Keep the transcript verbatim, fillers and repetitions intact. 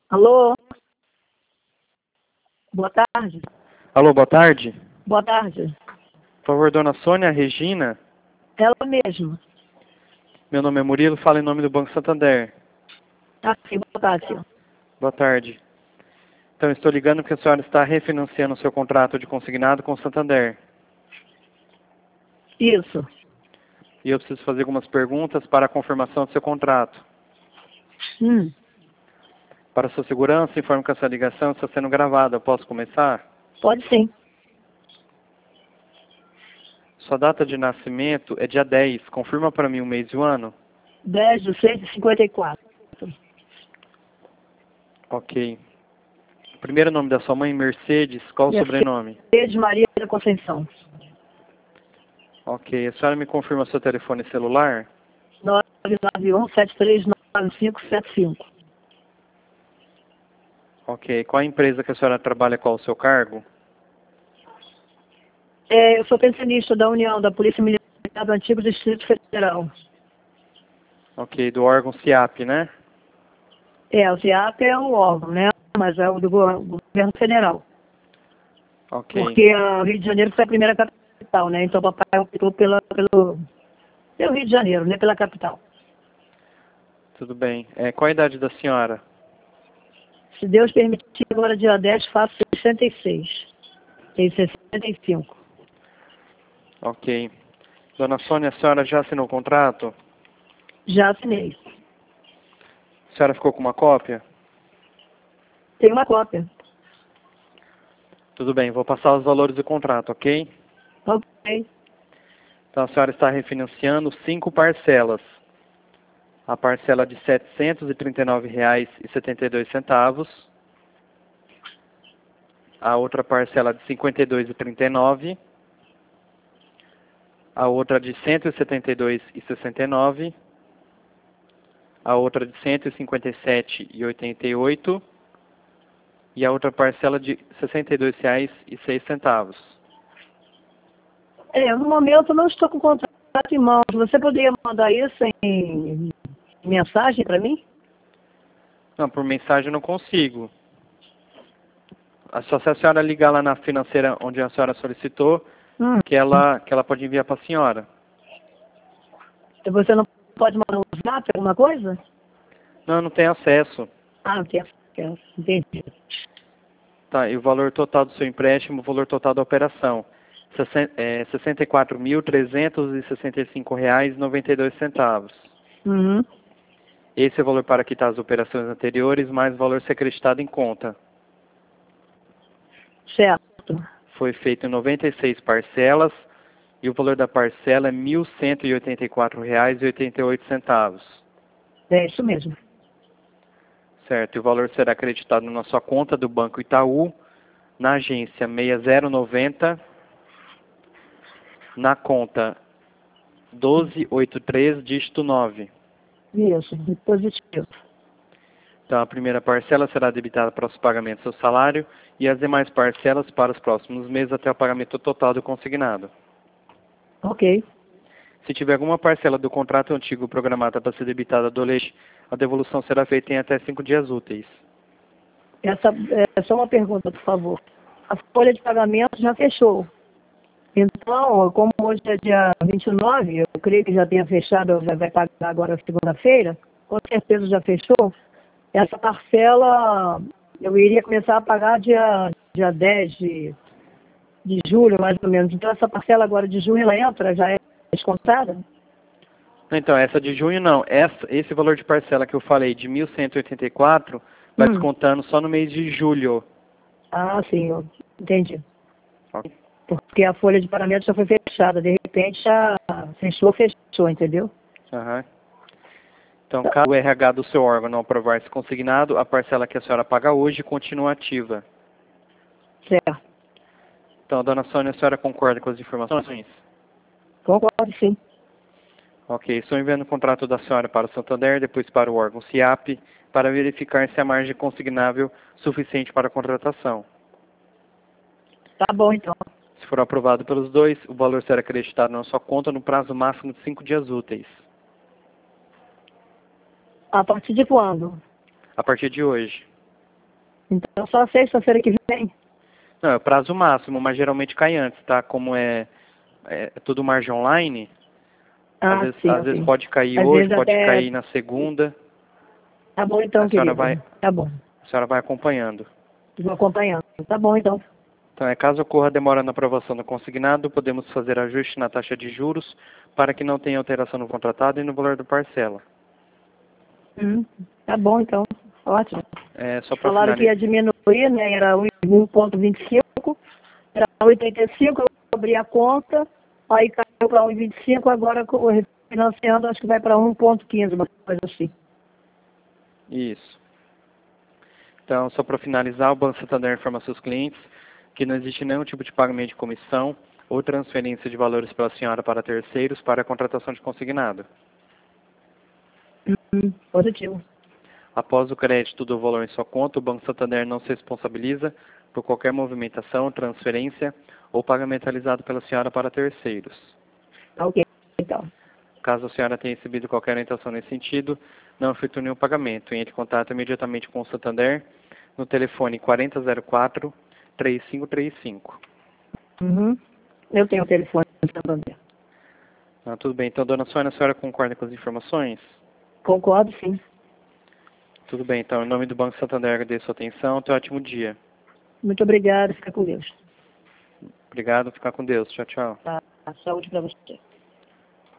Alô? Boa tarde. Alô, boa tarde. Boa tarde. Por favor, dona Sônia Regina. Ela mesma. Meu nome é Murilo, falo em nome do Banco Santander. Ah, sim, boa tarde. Boa tarde. Então, estou ligando porque a senhora está refinanciando o seu contrato de consignado com o Santander. Isso. E eu preciso fazer algumas perguntas para a confirmação do seu contrato. Hum, Para sua segurança, informo que essa ligação está sendo gravada. Eu posso começar? pode sim. Sua data de nascimento é dia dez. Confirma para mim o mês e o ano? dez de seis de cinquenta e quatro. Ok. Primeiro nome da sua mãe, Mercedes. Qual o sobrenome? Mercedes Maria da Conceição. Ok. A senhora me confirma seu telefone celular? nove nove um sete três nove cinco sete cinco. Ok. Qual a empresa que a senhora trabalha? Qual o seu cargo? É, eu sou pensionista da União, da Polícia Militar do Antigo Distrito Federal. Ok. Do órgão SIAP, né? É, o CIAP é um órgão, né? Mas é o do go- governo federal. Ok. Porque o Rio de Janeiro foi a primeira capital, né? Então o papai optou pela, pelo, pelo Rio de Janeiro, né? Pela capital. Tudo bem. É, qual a idade da senhora? Se Deus permitir, agora dia dez faço sessenta e seis. Tenho sessenta e cinco. Ok. Dona Sônia, a senhora já assinou o contrato? Já assinei. A senhora ficou com uma cópia? Tem uma cópia. Tudo bem, vou passar os valores do contrato, ok? Ok. Então a senhora está refinanciando cinco parcelas. A parcela de setecentos e trinta e nove reais e setenta e dois centavos. A outra parcela de cinquenta e dois reais e trinta e nove centavos. A outra de cento e setenta e dois reais e sessenta e nove centavos. A outra de cento e cinquenta e sete reais e oitenta e oito centavos. E a outra parcela de sessenta e dois reais e seis centavos. É, no momento eu não estou com o contrato em mãos. Você poderia mandar isso em mensagem para mim? Não, por mensagem eu não consigo. Só se a senhora ligar lá na financeira onde a senhora solicitou, Hum. que ela, que ela pode enviar para a senhora. Você não pode mandar um zap, alguma coisa? Não, não tem acesso. Ah, não tem acesso. Entendi. Tá, e o valor total do seu empréstimo, o valor total da operação, sessenta e quatro mil trezentos e sessenta e cinco reais e noventa e dois centavos. Uhum. Esse é o valor para quitar as operações anteriores, mais o valor ser acreditado em conta. Certo. Foi feito em noventa e seis parcelas e o valor da parcela é mil cento e oitenta e quatro reais e oitenta e oito centavos. É isso mesmo. Certo, e o valor será acreditado na sua conta do Banco Itaú, na agência seis zero nove zero, na conta doze oitenta e três, dígito nove. Isso, positivo. Então, a primeira parcela será debitada para os pagamentos do seu salário e as demais parcelas para os próximos meses até o pagamento total do consignado. Ok. Se tiver alguma parcela do contrato antigo programada para ser debitada do leite, a devolução será feita em até cinco dias úteis. Essa é só uma pergunta, por favor. A folha de pagamento já fechou. Então, como hoje é dia vinte e nove, eu creio que já tenha fechado, já vai pagar agora segunda-feira, com certeza já fechou. Essa parcela eu iria começar a pagar dia, dia dez de, de julho, mais ou menos. Então, essa parcela agora de junho, ela entra, já é descontada? Então, essa de junho não. Essa, esse valor de parcela que eu falei de mil cento e oitenta e quatro vai Hum. descontando só no mês de julho. Ah, sim, eu entendi. Ok? Porque a folha de pagamento já foi fechada, de repente já fechou, fechou, entendeu? Aham. Então, caso o R H do seu órgão não aprovar esse consignado, a parcela que a senhora paga hoje continua ativa. Certo. Então, dona Sônia, a senhora concorda com as informações? Concordo, sim. Ok, estou enviando o contrato da senhora para o Santander, depois para o órgão SIAP, para verificar se há margem consignável suficiente para a contratação. Tá bom, então. Se for aprovado pelos dois, o valor será acreditado na sua conta no prazo máximo de cinco dias úteis. A partir de quando? A partir de hoje. Então só sexta-feira que vem. Não, é o prazo máximo, mas geralmente cai antes, tá? Como é, é tudo margem online, Ah, às vezes, sim, às vezes ok. pode cair Às hoje, vezes pode até... cair na segunda. Tá bom então, A senhora querido. vai, Tá bom. a senhora vai acompanhando. Vou acompanhando. Tá bom então. Então, é, caso ocorra demora na aprovação do consignado, podemos fazer ajuste na taxa de juros para que não tenha alteração no contratado e no valor da parcela. Hum, tá bom então. Ótimo. É, só para Falaram que finalizar. ia diminuir, né? Era um vírgula vinte e cinco, era oitenta e cinco, eu abri a conta, aí caiu para um vírgula vinte e cinco, agora co- refinanciando, acho que vai para um vírgula quinze, uma coisa assim. Isso. Então, só para finalizar, o Banco Santander informa seus clientes que não existe nenhum tipo de pagamento de comissão ou transferência de valores pela senhora para terceiros para a contratação de consignado. Hum, positivo. Após o crédito do valor em sua conta, o Banco Santander não se responsabiliza por qualquer movimentação, transferência ou pagamento realizado pela senhora para terceiros. Tá ok, então. Caso a senhora tenha recebido qualquer orientação nesse sentido, não efetue nenhum pagamento. Entre em contato imediatamente com o Santander no telefone quarenta zero quatro, três cinco três cinco. Uhum. Eu tenho o telefone do Santander. Ah, tudo bem. Então, dona Sônia, a senhora concorda com as informações? Concordo, sim. Tudo bem. Então, em nome do Banco Santander, agradeço a sua atenção. Tenha um ótimo dia. Muito obrigada, fica com Deus. Obrigado. Ficar com Deus. Tchau, tchau. Tá. Saúde para você.